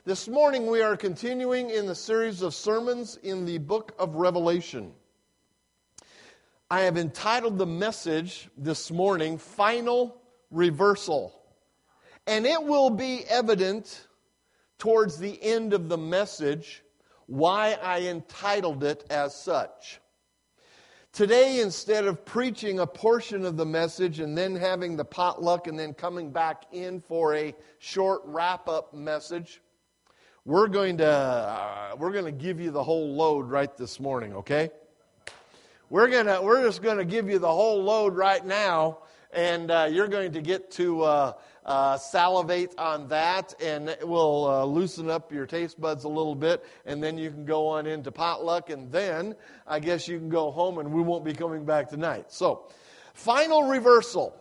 This morning we are continuing in the series of sermons in the book of Revelation. I have entitled the message this morning, Final Reversal. And it will be evident towards the end of the message why I entitled it as such. Today, instead of preaching a portion of the message and then having the potluck and then coming back in for a short wrap-up message, we're going to give you the whole load right this morning, okay? We're just going to give you the whole load right now, and you're going to get to salivate on that, and it will loosen up your taste buds a little bit, and then you can go on into potluck, and then I guess you can go home, and we won't be coming back tonight. So, final reversal.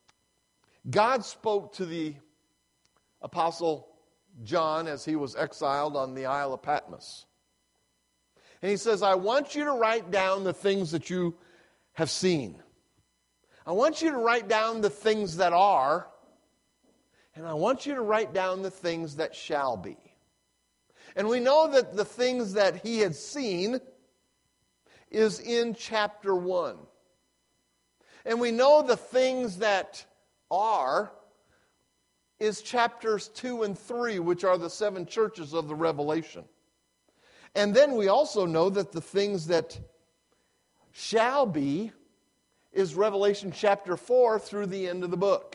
God spoke to the Apostle John as he was exiled on the Isle of Patmos. And he says, I want you to write down the things that you have seen. I want you to write down the things that are, and I want you to write down the things that shall be. And we know that the things that he had seen is in chapter 1. And we know the things that are is chapters 2 and 3, which are the 7 churches of the Revelation. And then we also know that the things that shall be is Revelation chapter 4 through the end of the book.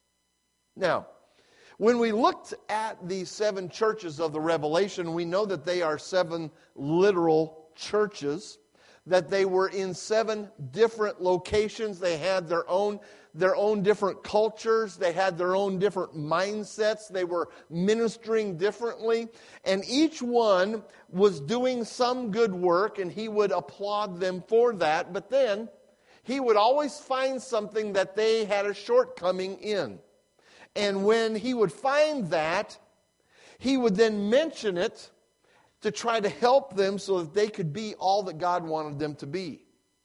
Now, when we looked at the 7 churches of the Revelation, we know that they are 7 literal churches, that they were in 7 different locations. They had their own different cultures. They had their own different mindsets. They were ministering differently. And each one was doing some good work, and he would applaud them for that. But then he would always find something that they had a shortcoming in. And when he would find that, he would then mention it to try to help them so that they could be all that God wanted them to be.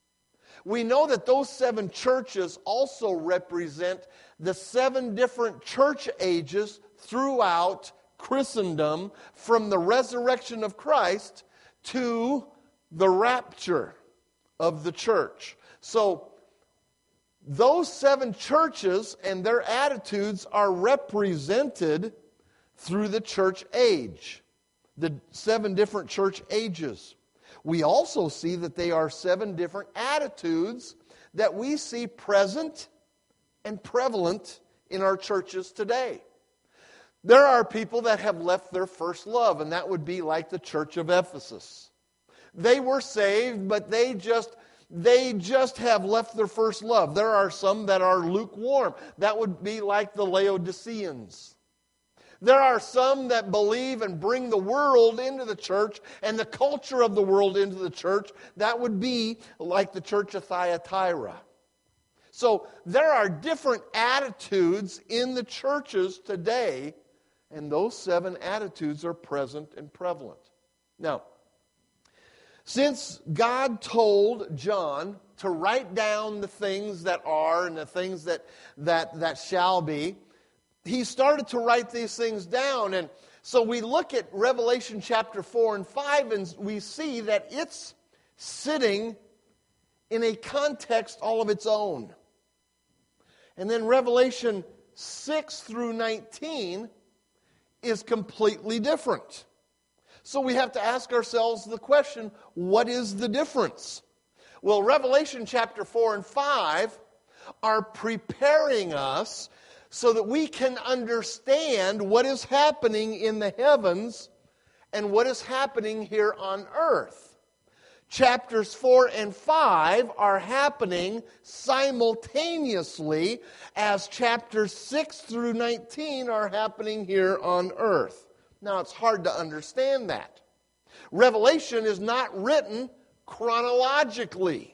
We know that those 7 churches also represent the 7 different church ages throughout Christendom, from the resurrection of Christ to the rapture of the church. So, those 7 churches and their attitudes are represented through the church age. The 7 different church ages. We also see that they are 7 different attitudes that we see present and prevalent in our churches today. There are people that have left their first love, and that would be like the church of Ephesus. They were saved, but they just have left their first love. There are some that are lukewarm. That would be like the Laodiceans. There are some that believe and bring the world into the church and the culture of the world into the church. That would be like the church of Thyatira. So there are different attitudes in the churches today, and those 7 attitudes are present and prevalent. Now, since God told John to write down the things that are and the things that shall be, he started to write these things down. And so we look at Revelation chapter 4 and 5, and we see that it's sitting in a context all of its own. And then Revelation 6 through 19 is completely different. So we have to ask ourselves the question, what is the difference? Well, Revelation chapter 4 and 5 are preparing us so that we can understand what is happening in the heavens and what is happening here on earth. Chapters 4 and 5 are happening simultaneously as chapters 6 through 19 are happening here on earth. Now, it's hard to understand that. Revelation is not written chronologically.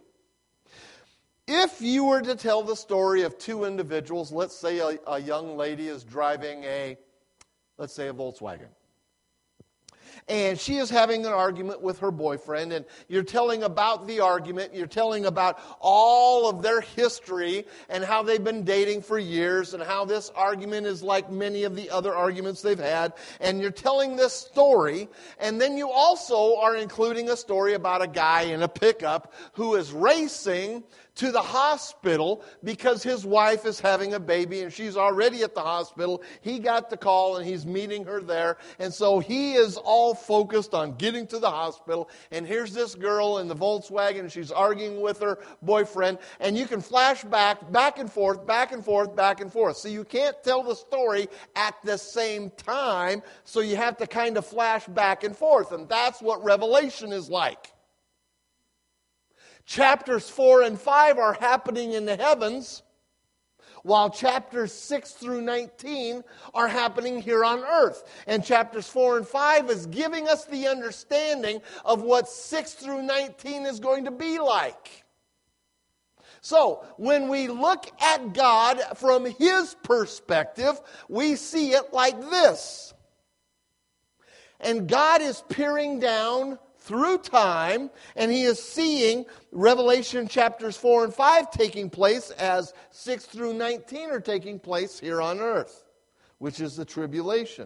If you were to tell the story of 2 individuals, let's say a young lady is driving let's say a Volkswagen. And she is having an argument with her boyfriend, and you're telling about the argument, you're telling about all of their history and how they've been dating for years and how this argument is like many of the other arguments they've had. And you're telling this story, and then you also are including a story about a guy in a pickup who is racing to the hospital because his wife is having a baby and she's already at the hospital. He got the call and he's meeting her there. And so he is all focused on getting to the hospital. And here's this girl in the Volkswagen and she's arguing with her boyfriend. And you can flash back and forth, back and forth, back and forth. So you can't tell the story at the same time. So you have to kind of flash back and forth. And that's what Revelation is like. Chapters 4 and 5 are happening in the heavens, while chapters 6 through 19 are happening here on earth. And chapters 4 and 5 is giving us the understanding of what 6 through 19 is going to be like. So, when we look at God from His perspective, we see it like this. And God is peering down through time, and He is seeing Revelation chapters 4 and 5 taking place as 6 through 19 are taking place here on earth, which is the tribulation.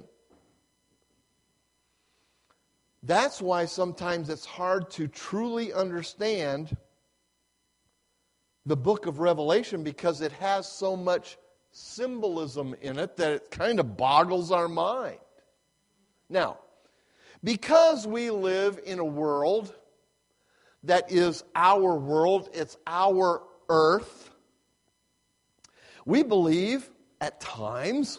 That's why sometimes it's hard to truly understand the book of Revelation, because it has so much symbolism in it that it kind of boggles our mind. Now, because we live in a world that is our world, it's our earth, we believe at times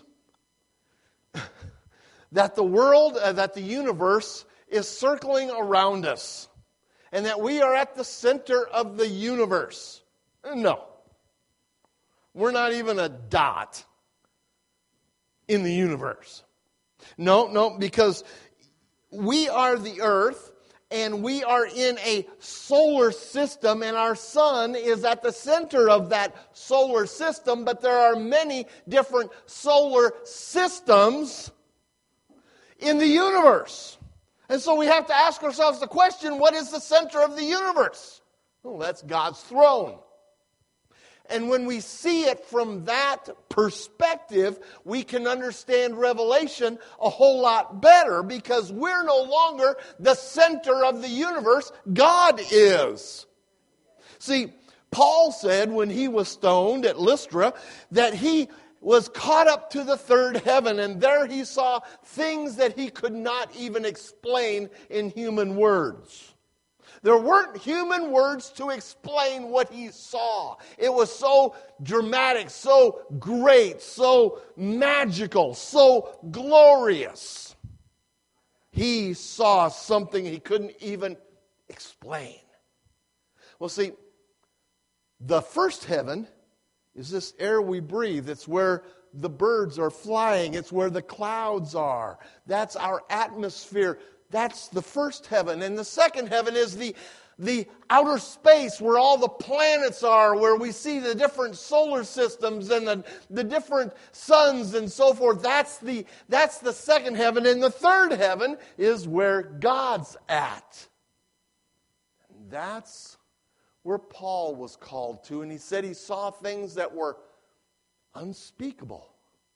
that the world, that the universe is circling around us and that we are at the center of the universe. No. We're not even a dot in the universe. No, because we are the earth, and we are in a solar system, and our sun is at the center of that solar system, but there are many different solar systems in the universe. And so we have to ask ourselves the question, what is the center of the universe? Well, that's God's throne. And when we see it from that perspective, we can understand Revelation a whole lot better, because we're no longer the center of the universe. God is. See, Paul said when he was stoned at Lystra that he was caught up to the third heaven, and there he saw things that he could not even explain in human words. There weren't human words to explain what he saw. It was so dramatic, so great, so magical, so glorious. He saw something he couldn't even explain. Well, see, the first heaven is this air we breathe. It's where the birds are flying. It's where the clouds are. That's our atmosphere. That's the first heaven. And the second heaven is the outer space where all the planets are, where we see the different solar systems and the different suns and so forth. That's the second heaven. And the third heaven is where God's at. And that's where Paul was called to. And he said he saw things that were unspeakable.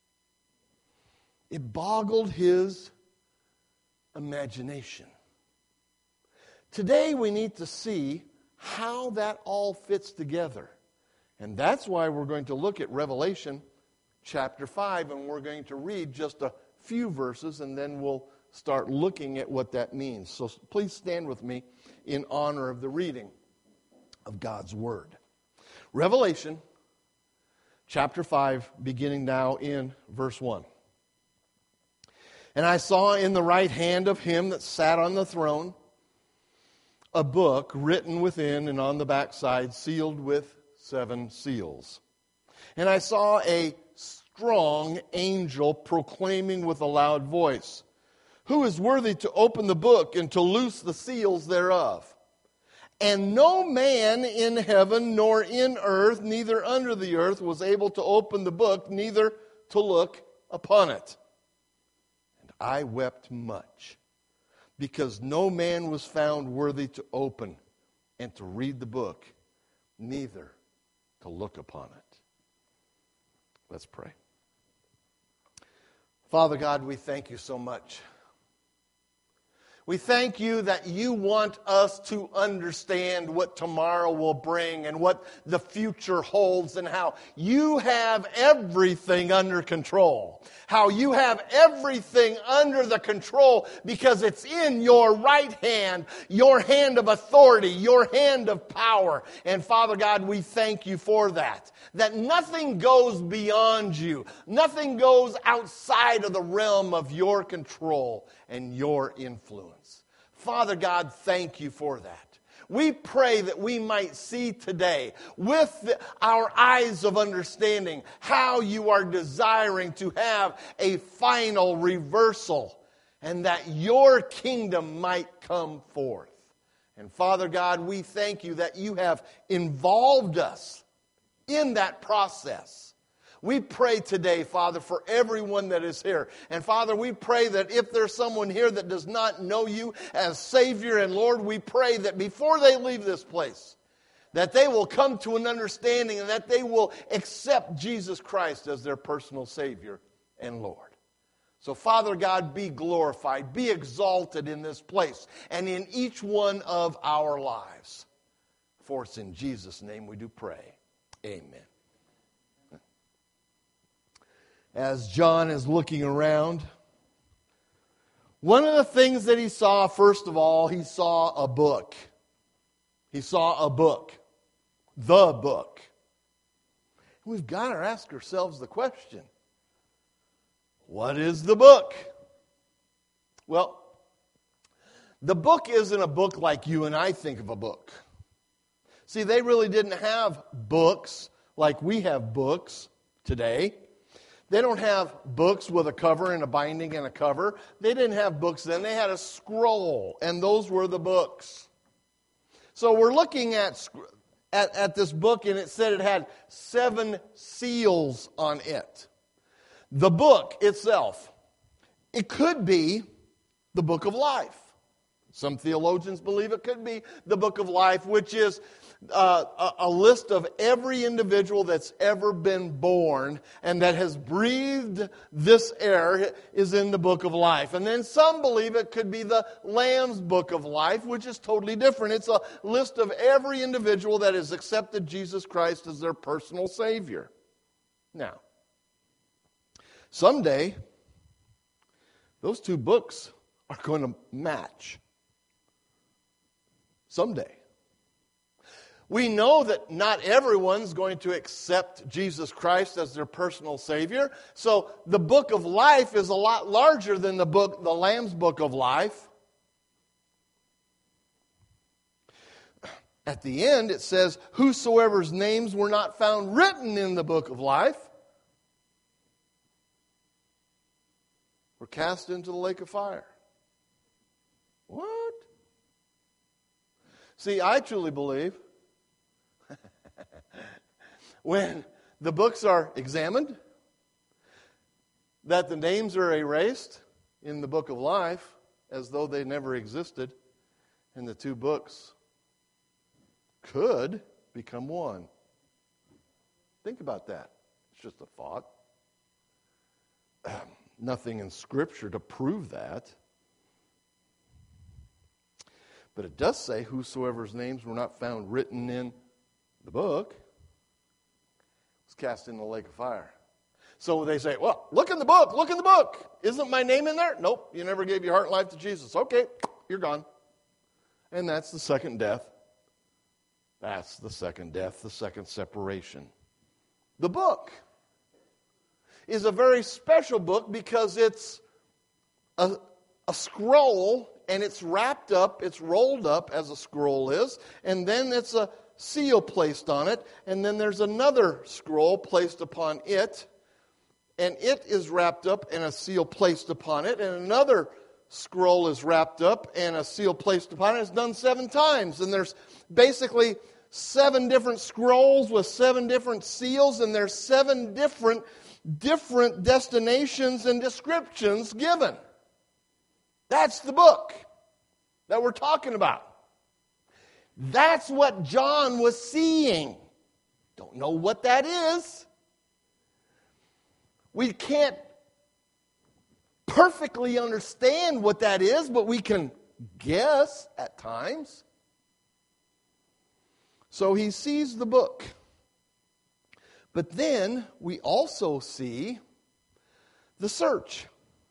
It boggled his imagination. Today we need to see how that all fits together. And that's why we're going to look at Revelation chapter 5, and we're going to read just a few verses, and then we'll start looking at what that means. So please stand with me in honor of the reading of God's Word. Revelation chapter 5, beginning now in verse 1. And I saw in the right hand of him that sat on the throne a book written within and on the backside, sealed with 7 seals. And I saw a strong angel proclaiming with a loud voice, "Who is worthy to open the book and to loose the seals thereof?" And no man in heaven nor in earth, neither under the earth, was able to open the book, neither to look upon it. I wept much, because no man was found worthy to open and to read the book, neither to look upon it. Let's pray. Father God, we thank you so much. We thank you that you want us to understand what tomorrow will bring and what the future holds and how you have everything under control. How you have everything under the control because it's in your right hand, your hand of authority, your hand of power. And Father God, we thank you for that. That nothing goes beyond you. Nothing goes outside of the realm of your control and your influence. Father God, thank you for that. We pray that we might see today with our eyes of understanding how you are desiring to have a final reversal and that your kingdom might come forth. And Father God, we thank you that you have involved us in that process. We pray today, Father, for everyone that is here. And Father, we pray that if there's someone here that does not know you as Savior and Lord, we pray that before they leave this place, that they will come to an understanding and that they will accept Jesus Christ as their personal Savior and Lord. So, Father God, be glorified, be exalted in this place and in each one of our lives. For it's in Jesus' name we do pray. Amen. As John is looking around, one of the things that he saw, first of all, he saw a book. He saw a book. The book. We've got to ask ourselves the question, what is the book? Well, the book isn't a book like you and I think of a book. See, they really didn't have books like we have books today. They don't have books with a cover and a binding and a cover. They didn't have books then. They had a scroll, and those were the books. So we're looking at this book, and it said it had 7 seals on it. The book itself, it could be the book of life. Some theologians believe it could be the book of life, which is a list of every individual that's ever been born and that has breathed this air is in the book of life. And then some believe it could be the Lamb's book of life, which is totally different. It's a list of every individual that has accepted Jesus Christ as their personal Savior. Now, someday, those 2 books are going to match. Someday. We know that not everyone's going to accept Jesus Christ as their personal Savior. So the book of life is a lot larger than the Lamb's book of life. At the end it says, whosoever's names were not found written in the book of life were cast into the lake of fire. What? See, I truly believe when the books are examined, that the names are erased in the book of life as though they never existed, and the 2 books could become one. Think about that. It's just a thought. Nothing in Scripture to prove that. But it does say, whosoever's names were not found written in the book was cast in the lake of fire. So they say, well, look in the book, look in the book. Isn't my name in there? Nope, you never gave your heart and life to Jesus. Okay, you're gone. And that's the second death. That's the second death, the second separation. The book is a very special book because it's a scroll, and it's wrapped up, it's rolled up as a scroll is, and then it's a seal placed on it, and then there's another scroll placed upon it, and it is wrapped up and a seal placed upon it, and another scroll is wrapped up and a seal placed upon it. It's done 7 times, and there's basically 7 different scrolls with 7 different seals, and there's 7 different destinations and descriptions given. That's the book. that we're talking about. That's what John was seeing. Don't know what that is. We can't perfectly understand what that is, but we can guess at times. So he sees the book. But then we also see the search.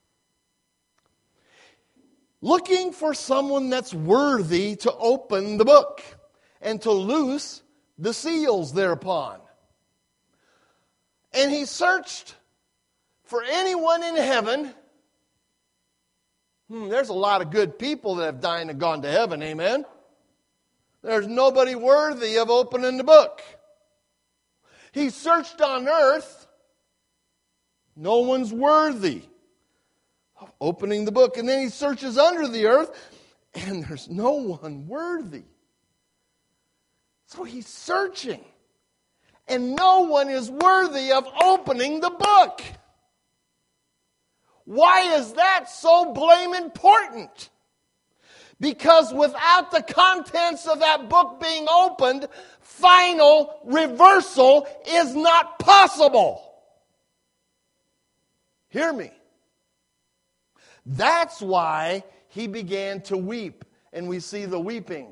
Looking for someone that's worthy to open the book and to loose the seals thereupon. And he searched for anyone in heaven. There's a lot of good people that have died and gone to heaven, amen? There's nobody worthy of opening the book. He searched on earth. No one's worthy of opening the book. And then he searches under the earth, and there's no one worthy. So he's searching, and no one is worthy of opening the book. Why is that so blame important? Because without the contents of that book being opened, final reversal is not possible. Hear me. That's why he began to weep, and we see the weeping.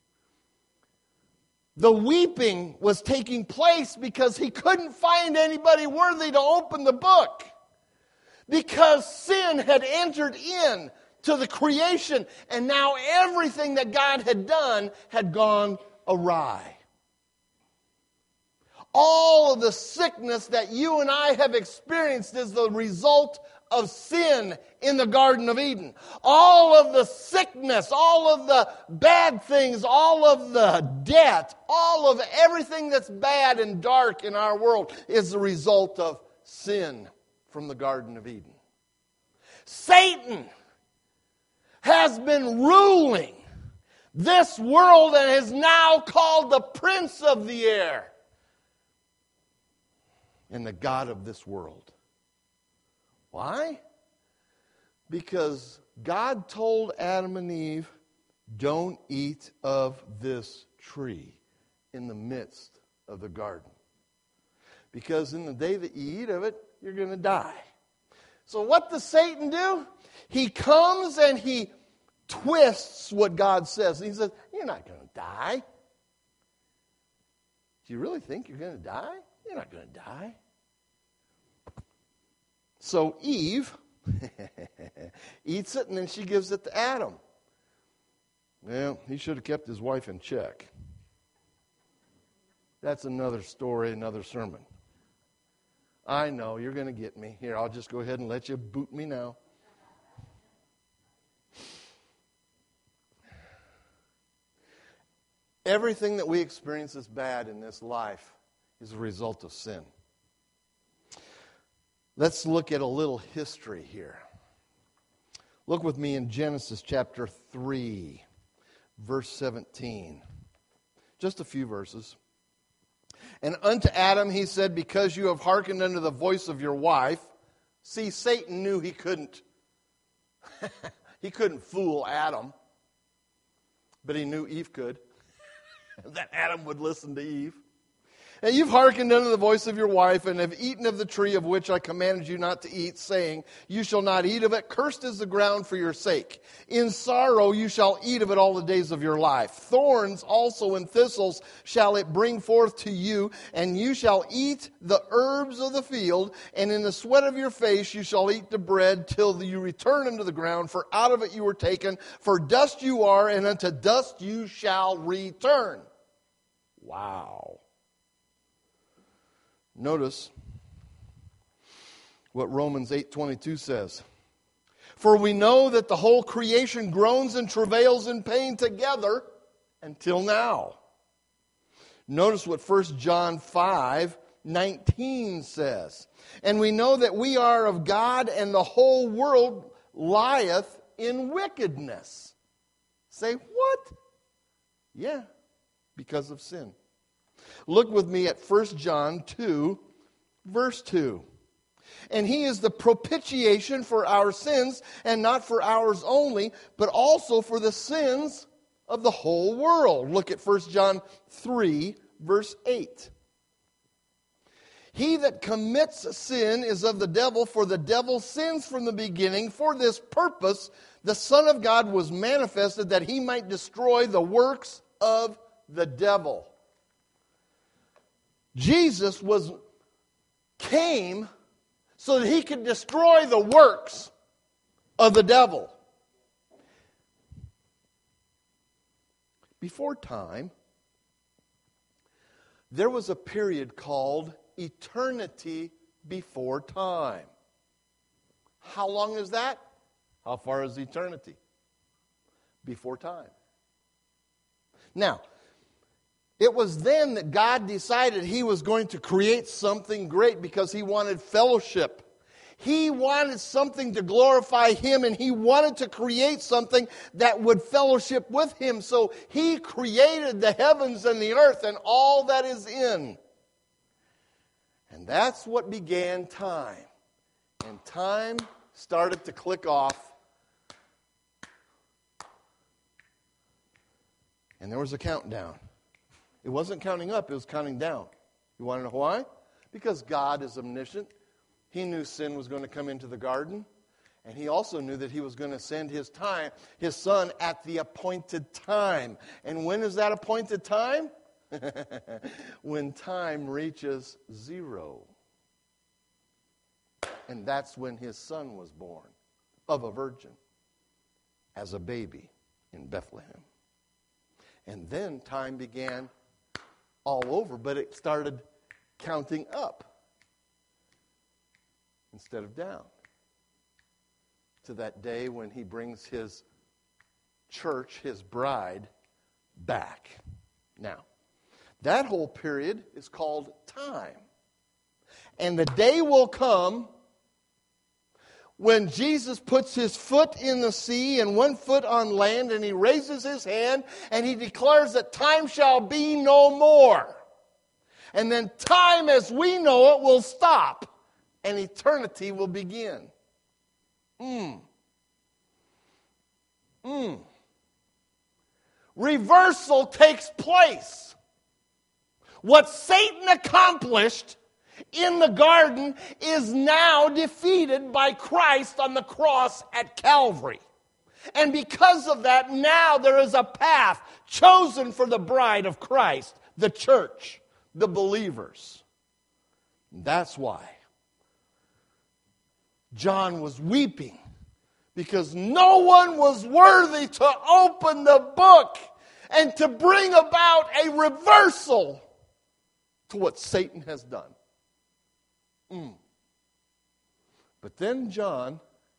The weeping was taking place because he couldn't find anybody worthy to open the book. Because sin had entered in to the creation, and now everything that God had done had gone awry. All of the sickness that you and I have experienced is the result of sin in the Garden of Eden. All of the sickness, all of the bad things, all of the debt, all of everything that's bad and dark in our world is the result of sin from the Garden of Eden. Satan has been ruling this world and is now called the prince of the air and the god of this world. Why? Because God told Adam and Eve, don't eat of this tree in the midst of the garden. Because in the day that you eat of it, you're going to die. So what does Satan do? He comes and he twists what God says. And he says, you're not going to die. Do you really think you're going to die? You're not going to die. So Eve eats it, and then she gives it to Adam. Well, he should have kept his wife in check. That's another story, another sermon. I know, you're going to get me. Here, I'll just go ahead and let you boot me now. Everything that we experience as bad in this life is a result of sin. Let's look at a little history here. Look with me in Genesis chapter 3, verse 17. Just a few verses. And unto Adam he said, because you have hearkened unto the voice of your wife. See, Satan knew he couldn't fool Adam. But he knew Eve could. That Adam would listen to Eve. And you've hearkened unto the voice of your wife, and have eaten of the tree of which I commanded you not to eat, saying, you shall not eat of it. Cursed is the ground for your sake. In sorrow you shall eat of it all the days of your life. Thorns also and thistles shall it bring forth to you, and you shall eat the herbs of the field, and in the sweat of your face you shall eat the bread, till you return unto the ground, for out of it you were taken. For dust you are, and unto dust you shall return. Wow. Notice what Romans 8:22 says. For we know that the whole creation groans and travails in pain together until now. Notice what 1 John 5:19 says. And we know that we are of God, and the whole world lieth in wickedness. Say, what? Yeah, because of sin. Look with me at 1 John 2, verse 2. And He is the propitiation for our sins, and not for ours only, but also for the sins of the whole world. Look at 1 John 3, verse 8. He that commits sin is of the devil, for the devil sins from the beginning. For this purpose the Son of God was manifested, that He might destroy the works of the devil. Jesus came so that He could destroy the works of the devil. Before time, there was a period called eternity before time. How long is that? How far is eternity? Before time. Now, it was then that God decided He was going to create something great because He wanted fellowship. He wanted something to glorify Him, and He wanted to create something that would fellowship with Him. So He created the heavens and the earth and all that is in. And that's what began time. And time started to click off. And there was a countdown. It wasn't counting up, it was counting down. You want to know why? Because God is omniscient. He knew sin was going to come into the garden. And He also knew that He was going to send His Son at the appointed time. And when is that appointed time? When time reaches 0. And that's when His Son was born, of a virgin, as a baby in Bethlehem. And then time began all over, but it started counting up instead of down to that day when He brings His church, His bride, back. Now, that whole period is called time. And the day will come when Jesus puts His foot in the sea and one foot on land, and He raises His hand and He declares that time shall be no more. And then time as we know it will stop and eternity will begin. Reversal takes place. What Satan accomplished in the garden is now defeated by Christ on the cross at Calvary. And because of that, now there is a path chosen for the bride of Christ, the church, the believers. That's why John was weeping, because no one was worthy to open the book and to bring about a reversal to what Satan has done. But then John,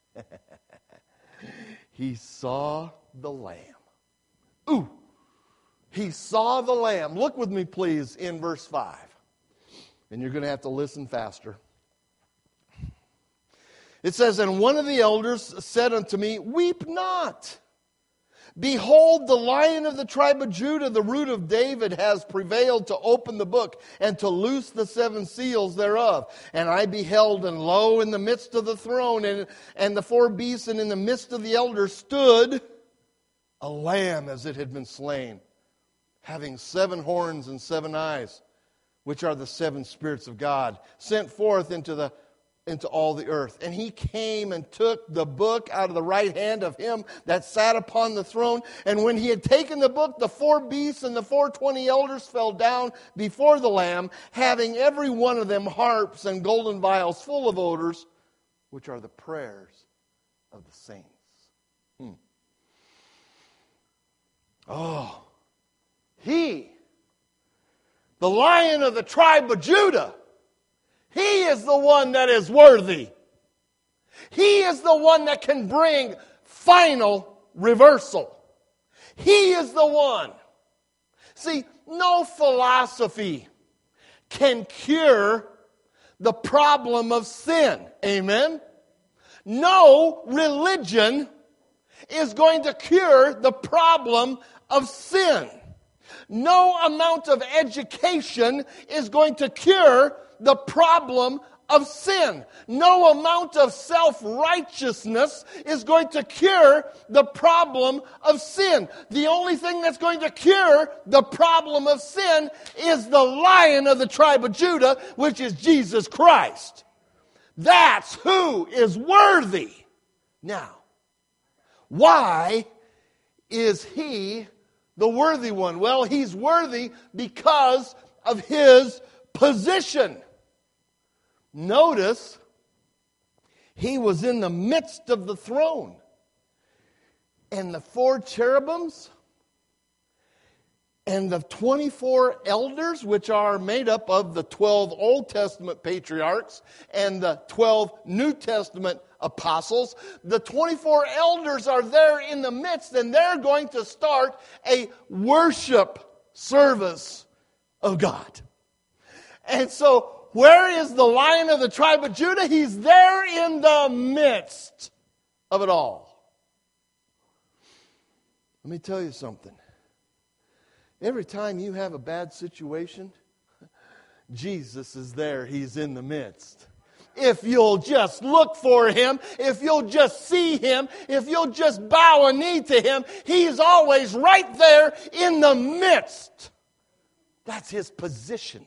he saw the Lamb. He saw the Lamb. Look with me, please, in verse 5. And you're going to have to listen faster. It says, "And one of the elders said unto me, Weep not. Behold, the Lion of the tribe of Judah, the Root of David, has prevailed to open the book and to loose the 7 seals thereof. And I beheld, and lo, in the midst of the throne and the 4 beasts, and in the midst of the elders stood a lamb as it had been slain, having 7 horns and 7 eyes, which are the 7 spirits of God, sent forth into all the earth. And He came and took the book out of the right hand of Him that sat upon the throne. And when He had taken the book, the 4 beasts and the 24 elders fell down before the Lamb, having every one of them harps and golden vials full of odors, which are the prayers of the saints." He, the Lion of the tribe of Judah, He is the one that is worthy. He is the one that can bring final reversal. He is the one. See, no philosophy can cure the problem of sin. Amen? No religion is going to cure the problem of sin. No amount of education is going to cure the problem of sin. No amount of self-righteousness is going to cure the problem of sin. The only thing that's going to cure the problem of sin is the Lion of the tribe of Judah, which is Jesus Christ. That's who is worthy. Now, why is he the worthy one? Well, he's worthy because of his position. Notice, he was in the midst of the throne. And the 4 cherubims and the 24 elders, which are made up of the 12 Old Testament patriarchs and the 12 New Testament apostles, the 24 elders are there in the midst, and they're going to start a worship service of God. And so, where is the Lion of the tribe of Judah? He's there in the midst of it all. Let me tell you something. Every time you have a bad situation, Jesus is there. He's in the midst. If you'll just look for Him, if you'll just see Him, if you'll just bow a knee to Him, He's always right there in the midst. That's His position.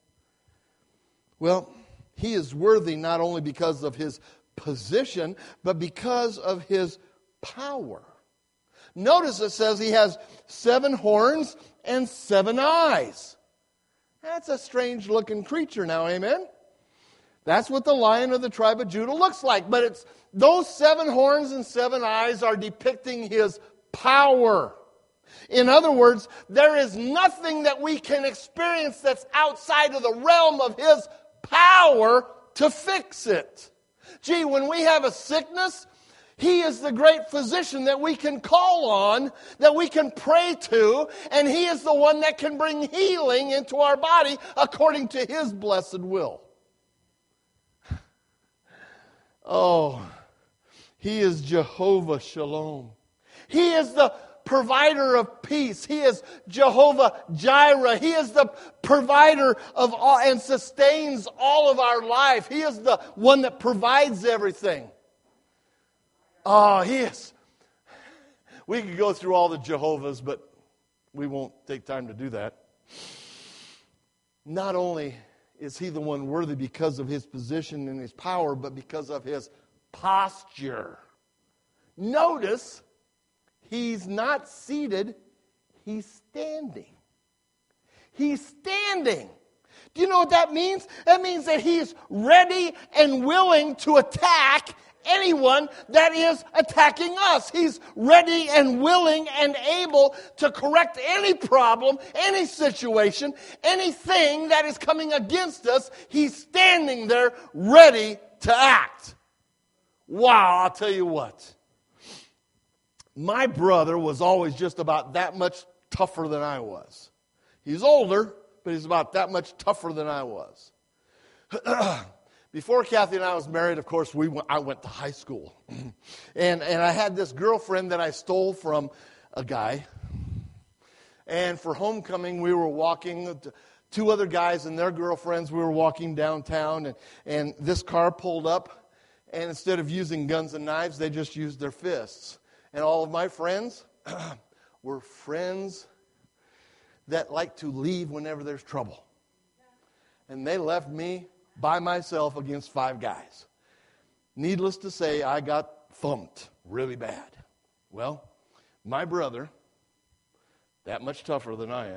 Well, He is worthy not only because of His position, but because of His power. Notice it says He has 7 horns and 7 eyes. That's a strange looking creature now, amen? That's what the Lion of the tribe of Judah looks like. But it's those 7 horns and 7 eyes are depicting His power. In other words, there is nothing that we can experience that's outside of the realm of His power to fix it. Gee, when we have a sickness, He is the great physician that we can call on, that we can pray to, and He is the one that can bring healing into our body according to His blessed will. Oh, He is Jehovah Shalom. He is the provider of peace. He is Jehovah Jireh. He is the provider of all and sustains all of our life. He is the one that provides everything. Oh, He is. We could go through all the Jehovahs, but we won't take time to do that. Not only is He the one worthy because of His position and His power, but because of His posture. Notice, He's not seated, He's standing. He's standing. Do you know what that means? That means that He's ready and willing to attack anyone that is attacking us. He's ready and willing and able to correct any problem, any situation, anything that is coming against us. He's standing there ready to act. Wow, I'll tell you what. My brother was always just about that much tougher than I was. He's older, but he's about that much tougher than I was. Before Kathy and I was married, of course, I went to high school. And I had this girlfriend that I stole from a guy. And for homecoming, we were walking, 2 other guys and their girlfriends, we were walking downtown. And this car pulled up. And instead of using guns and knives, they just used their fists. And all of my friends were friends that like to leave whenever there's trouble. And they left me by myself against 5 guys. Needless to say, I got thumped really bad. Well, my brother, that much tougher than I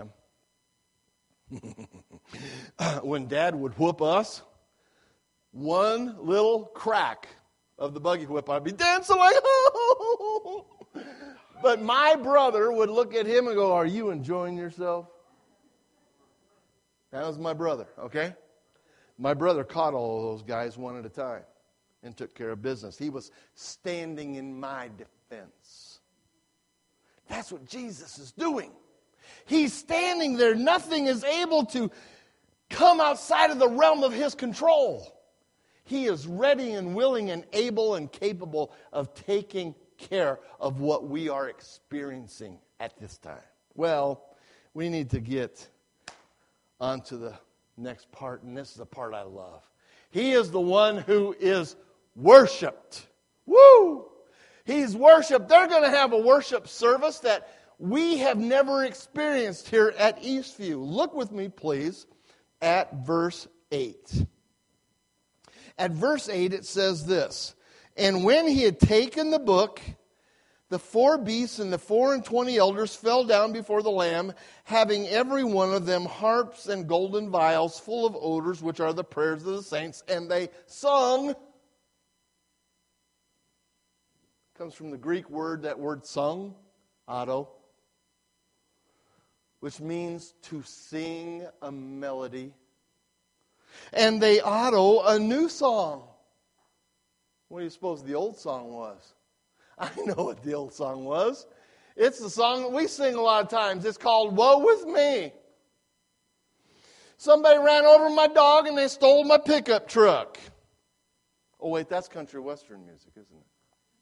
am, when Dad would whoop us, one little crack of the buggy whip, I'd be dancing like, oh! But my brother would look at him and go, "Are you enjoying yourself?" That was my brother, okay? My brother caught all of those guys one at a time and took care of business. He was standing in my defense. That's what Jesus is doing. He's standing there. Nothing is able to come outside of the realm of His control. He is ready and willing and able and capable of taking care of what we are experiencing at this time. Well, we need to get onto the next part, and this is the part I love. He is the one who is worshiped. Woo! He's worshiped. They're going to have a worship service that we have never experienced here at Eastview. Look with me, please, at verse 8. At verse 8 it says this, "And when he had taken the book, the 4 beasts and the 24 elders fell down before the Lamb, having every one of them harps and golden vials full of odors, which are the prayers of the saints. And they sung." Comes from the Greek word, that word sung, auto, which means to sing a melody. "And they auto a new song." What do you suppose the old song was? I know what the old song was. It's the song that we sing a lot of times. It's called "Woe With Me." Somebody ran over my dog and they stole my pickup truck. Oh wait, that's country western music, isn't it?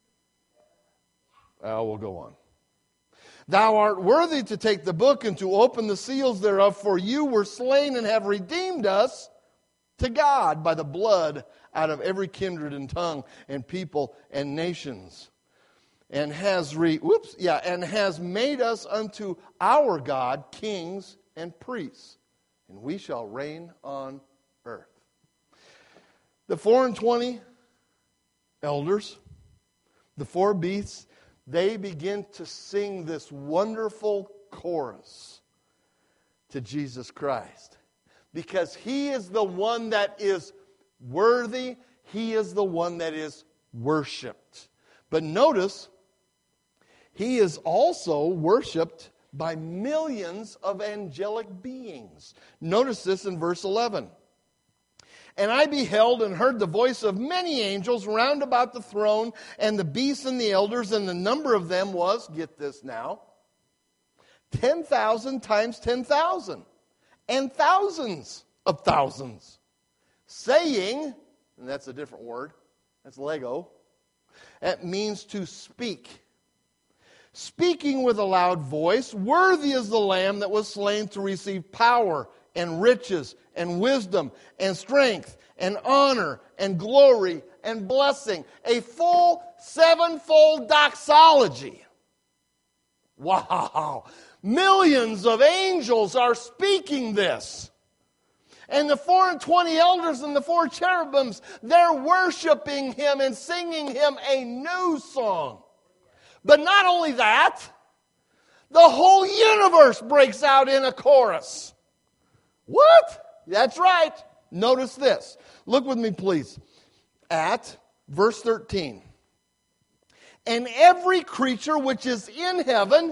We'll go on. "Thou art worthy to take the book and to open the seals thereof, for you were slain and have redeemed us to God by the blood out of every kindred and tongue and people and nations, and has made us unto our God kings and priests, and we shall reign on earth." The 24 elders, the 4 beasts, they begin to sing this wonderful chorus to Jesus Christ. Because He is the one that is worthy. He is the one that is worshipped. But notice, He is also worshipped by millions of angelic beings. Notice this in verse 11. "And I beheld and heard the voice of many angels round about the throne, and the beasts and the elders, and the number of them was," get this now, 10,000 times 10,000, and thousands of thousands, saying, and that's a different word, that's Lego, it means to speak. "Speaking with a loud voice, worthy is the Lamb that was slain to receive power and riches and wisdom and strength and honor and glory and blessing." A full 7-fold doxology. Wow. Millions of angels are speaking this. And the 24 elders and the 4 cherubims, they're worshiping Him and singing Him a new song. But not only that, the whole universe breaks out in a chorus. What? That's right. Notice this. Look with me, please, at verse 13. "And every creature which is in heaven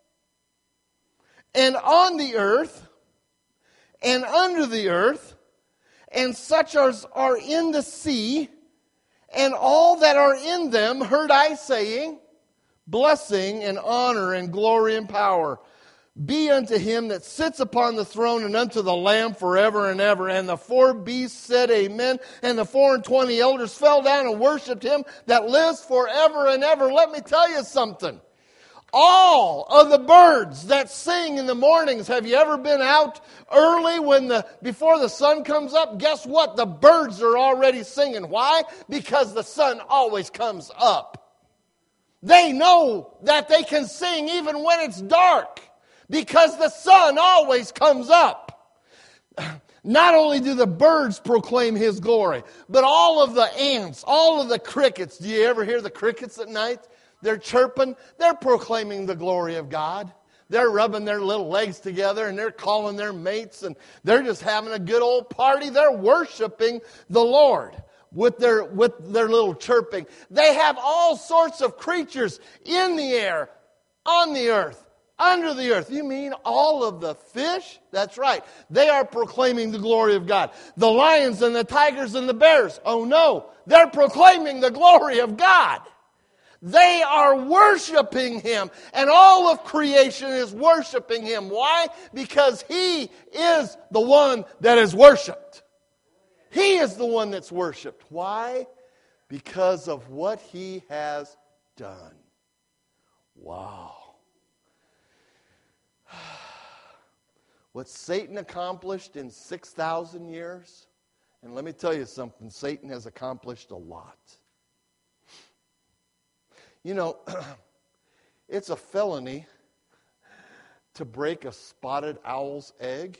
and on the earth and under the earth, and such as are in the sea, and all that are in them, heard I saying, blessing and honor and glory and power be unto Him that sits upon the throne and unto the Lamb forever and ever. And the 4 beasts said amen, and the 24 elders fell down and worshipped Him that lives forever and ever." Let me tell you something. All of the birds that sing in the mornings, have you ever been out early before the sun comes up? Guess what? The birds are already singing. Why? Because the sun always comes up. They know that they can sing even when it's dark, because the sun always comes up. Not only do the birds proclaim His glory, but all of the ants, all of the crickets. Do you ever hear the crickets at night? They're chirping. They're proclaiming the glory of God. They're rubbing their little legs together and they're calling their mates, and they're just having a good old party. They're worshiping the Lord with their little chirping. They have all sorts of creatures in the air, on the earth, under the earth. You mean all of the fish? That's right. They are proclaiming the glory of God. The lions and the tigers and the bears, oh no, they're proclaiming the glory of God. They are worshiping Him, and all of creation is worshiping Him. Why? Because He is the one that is worshiped. He is the one that's worshiped. Why? Because of what He has done. Wow. What Satan accomplished in 6,000 years And let me tell you something, Satan has accomplished a lot. You know, it's a felony to break a spotted owl's egg,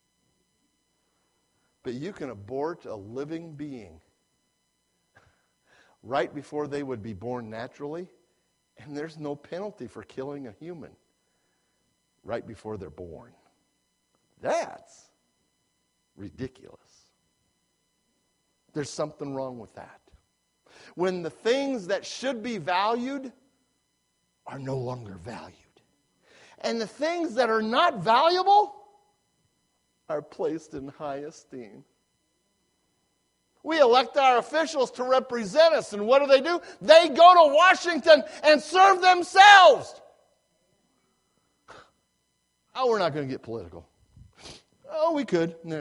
but you can abort a living being right before they would be born naturally, and there's no penalty for killing a human right before they're born. That's ridiculous. There's something wrong with that. When the things that should be valued are no longer valued, and the things that are not valuable are placed in high esteem. We elect our officials to represent us, and what do? They go to Washington and serve themselves. Oh, we're not going to get political. Oh, we could. No.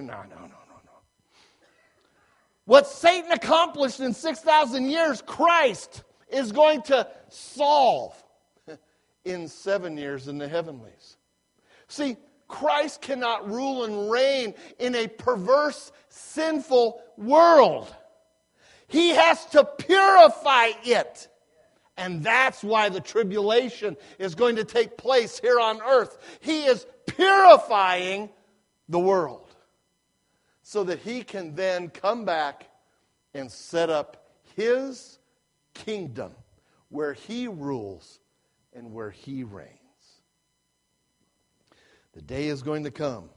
What Satan accomplished in 6,000 years, Christ is going to solve in 7 years in the heavenlies. See, Christ cannot rule and reign in a perverse, sinful world. He has to purify it. And that's why the tribulation is going to take place here on earth. He is purifying the world so that he can then come back and set up his kingdom where he rules and where he reigns. The day is going to come.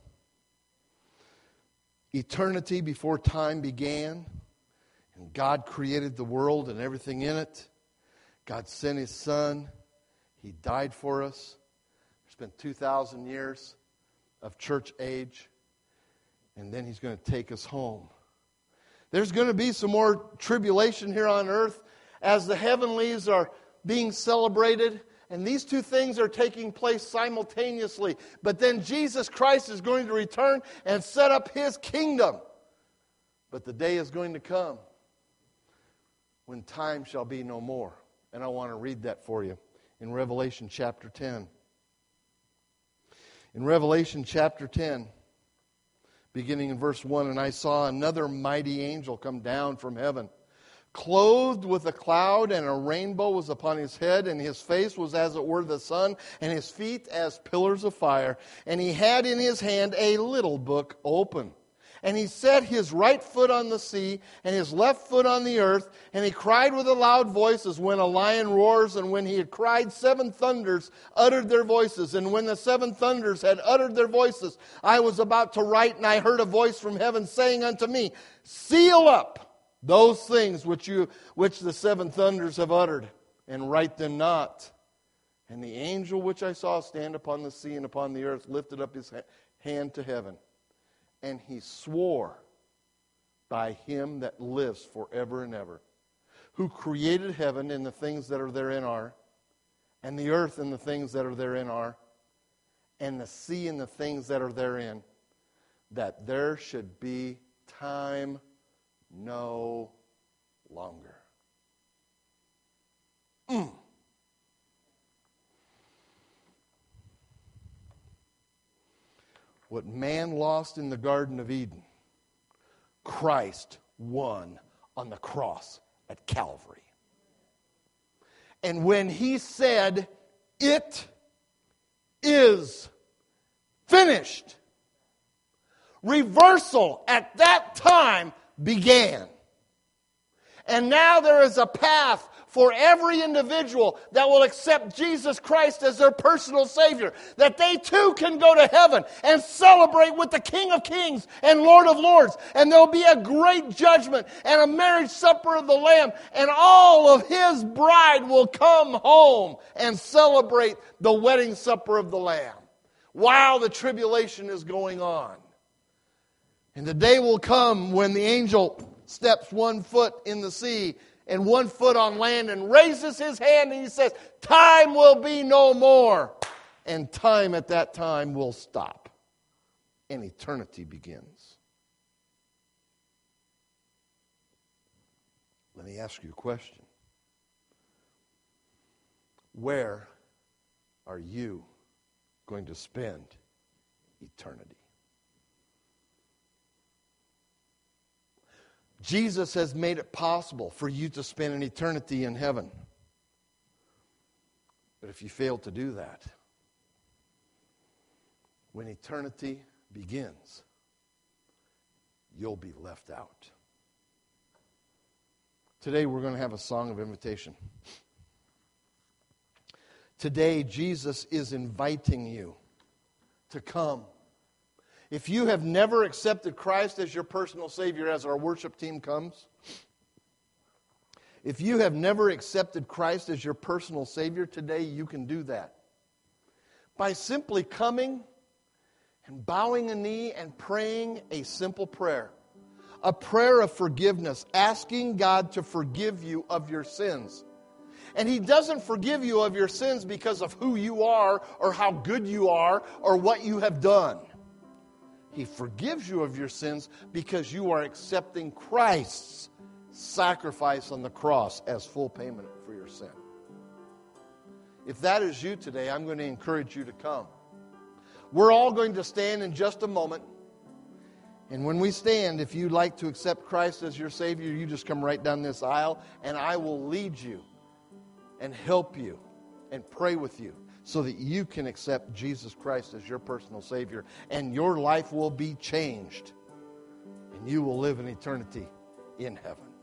Eternity before time began, and God created the world and everything in it. God sent His Son. He died for us. There's been 2,000 years of church age, and then He's going to take us home. There's going to be some more tribulation here on earth as the heavenlies are being celebrated. And these two things are taking place simultaneously. But then Jesus Christ is going to return and set up His kingdom. But the day is going to come when time shall be no more. And I want to read that for you in Revelation chapter 10. In Revelation chapter 10, beginning in verse 1, and I saw another mighty angel come down from heaven, clothed with a cloud, and a rainbow was upon his head, and his face was as it were the sun, and his feet as pillars of fire. And he had in his hand a little book open. And he set his right foot on the sea, and his left foot on the earth, and he cried with a loud voice as when a lion roars. And when he had cried, 7 thunders uttered their voices. And when the 7 thunders had uttered their voices, I was about to write, and I heard a voice from heaven saying unto me, Seal up those things which the 7 thunders have uttered, and write them not. And the angel which I saw stand upon the sea and upon the earth lifted up his hand to heaven, and he swore by him that lives forever and ever, who created heaven and the things that are therein are, and the earth and the things that are therein are, and the sea and the things that are therein, that there should be time no longer. What man lost in the Garden of Eden, Christ won on the cross at Calvary. And when He said, "It is finished," reversal at that time began. And now there is a path for every individual that will accept Jesus Christ as their personal Savior, that they too can go to heaven and celebrate with the King of Kings and Lord of Lords. And there will be a great judgment and a marriage supper of the Lamb, and all of His bride will come home and celebrate the wedding supper of the Lamb while the tribulation is going on. And the day will come when the angel steps 1 foot in the sea and 1 foot on land and raises his hand and he says, "Time will be no more." And time at that time will stop. And eternity begins. Let me ask you a question. Where are you going to spend eternity? Jesus has made it possible for you to spend an eternity in heaven. But if you fail to do that, when eternity begins, you'll be left out. Today we're going to have a song of invitation. Today Jesus is inviting you to come. If you have never accepted Christ as your personal Savior, as our worship team comes, if you have never accepted Christ as your personal Savior, today you can do that. By simply coming and bowing a knee and praying a simple prayer. A prayer of forgiveness, asking God to forgive you of your sins. And He doesn't forgive you of your sins because of who you are or how good you are or what you have done. He forgives you of your sins because you are accepting Christ's sacrifice on the cross as full payment for your sin. If that is you today, I'm going to encourage you to come. We're all going to stand in just a moment. And when we stand, if you'd like to accept Christ as your Savior, you just come right down this aisle, and I will lead you and help you and pray with you so that you can accept Jesus Christ as your personal Savior, and your life will be changed, and you will live an eternity in heaven.